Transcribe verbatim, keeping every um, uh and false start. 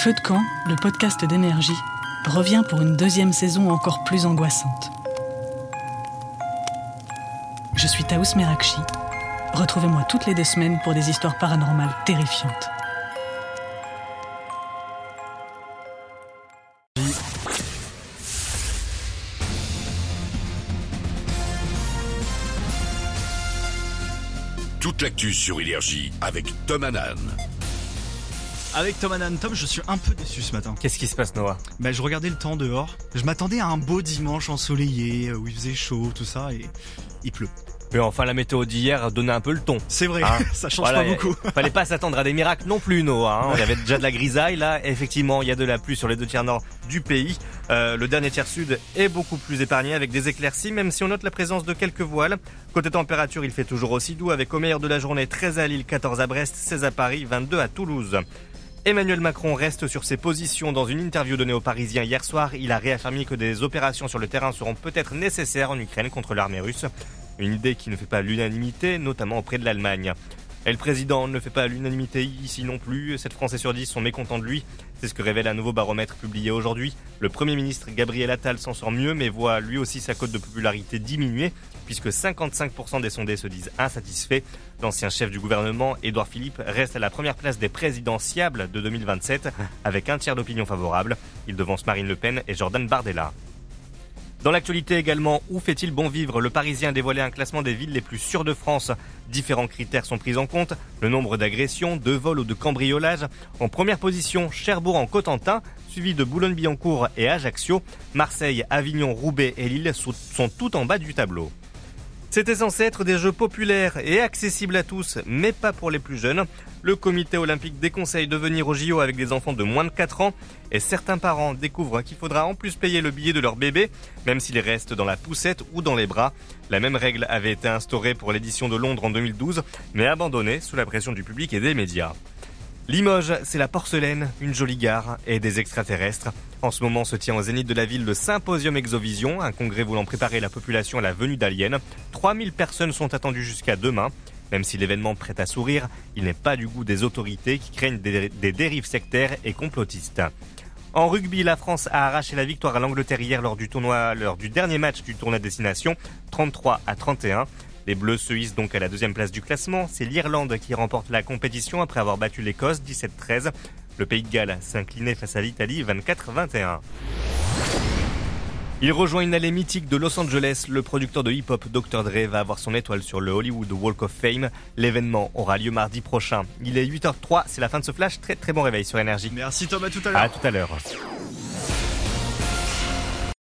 Feu de camp, le podcast d'énergie, revient pour une deuxième saison encore plus angoissante. Je suis Taous Merakchi. Retrouvez-moi toutes les deux semaines pour des histoires paranormales terrifiantes. Toute l'actu sur Énergie avec Tom Hanan. Avec Tom Hanan. Tom, je suis un peu déçu ce matin. Qu'est-ce qui se passe, Noah ? Bah, je regardais le temps dehors. Je m'attendais à un beau dimanche ensoleillé, où il faisait chaud, tout ça, et il pleut. Mais enfin, la météo d'hier donnait un peu le ton. C'est vrai, hein ça change voilà, pas beaucoup. Fallait pas s'attendre à des miracles non plus, Noah. Hein. Il y avait déjà de la grisaille, là. Effectivement, il y a de la pluie sur les deux tiers nord du pays. Euh, le dernier tiers sud est beaucoup plus épargné avec des éclaircies, même si on note la présence de quelques voiles. Côté température, il fait toujours aussi doux, avec au meilleur de la journée treize à Lille, quatorze à Brest, seize à Paris, vingt-deux à Toulouse. Emmanuel Macron reste sur ses positions. Dans une interview donnée aux Parisiens hier soir, il a réaffirmé que des opérations sur le terrain seront peut-être nécessaires en Ukraine contre l'armée russe. Une idée qui ne fait pas l'unanimité, notamment auprès de l'Allemagne. Et le président ne fait pas l'unanimité ici non plus. sept Français sur dix sont mécontents de lui. C'est ce que révèle un nouveau baromètre publié aujourd'hui. Le Premier ministre Gabriel Attal s'en sort mieux, mais voit lui aussi sa cote de popularité diminuer, puisque cinquante-cinq pour cent des sondés se disent insatisfaits. L'ancien chef du gouvernement, Édouard Philippe, reste à la première place des présidentiables de deux mille vingt-sept, avec un tiers d'opinion favorable. Il devance Marine Le Pen et Jordan Bardella. Dans l'actualité également, où fait-il bon vivre ? Le Parisien a dévoilé un classement des villes les plus sûres de France. Différents critères sont pris en compte, le nombre d'agressions, de vols ou de cambriolages. En première position, Cherbourg en Cotentin, suivi de Boulogne-Billancourt et Ajaccio. Marseille, Avignon, Roubaix et Lille sont tout en bas du tableau. C'était censé être des jeux populaires et accessibles à tous, mais pas pour les plus jeunes. Le comité olympique déconseille de venir au J O avec des enfants de moins de quatre ans et certains parents découvrent qu'il faudra en plus payer le billet de leur bébé, même s'il reste dans la poussette ou dans les bras. La même règle avait été instaurée pour l'édition de Londres en deux mille douze, mais abandonnée sous la pression du public et des médias. Limoges, c'est la porcelaine, une jolie gare et des extraterrestres. En ce moment se tient au zénith de la ville le Symposium Exovision, un congrès voulant préparer la population à la venue d'aliens. trois mille personnes sont attendues jusqu'à demain. Même si l'événement prête à sourire, il n'est pas du goût des autorités qui craignent des, des dérives sectaires et complotistes. En rugby, la France a arraché la victoire à l'Angleterre hier lors du tournoi, lors du dernier match du tournoi destination, trente-trois à trente et un. Les Bleus se hissent donc à la deuxième place du classement. C'est l'Irlande qui remporte la compétition après avoir battu l'Écosse dix-sept treize. Le Pays de Galles s'inclinait face à l'Italie vingt-quatre vingt et un. Il rejoint une allée mythique de Los Angeles. Le producteur de hip-hop docteur Dre va avoir son étoile sur le Hollywood Walk of Fame. L'événement aura lieu mardi prochain. Il est huit heures zéro trois, c'est la fin de ce flash. Très très bon réveil sur Énergie. Merci Tom, à tout à l'heure. À tout à l'heure.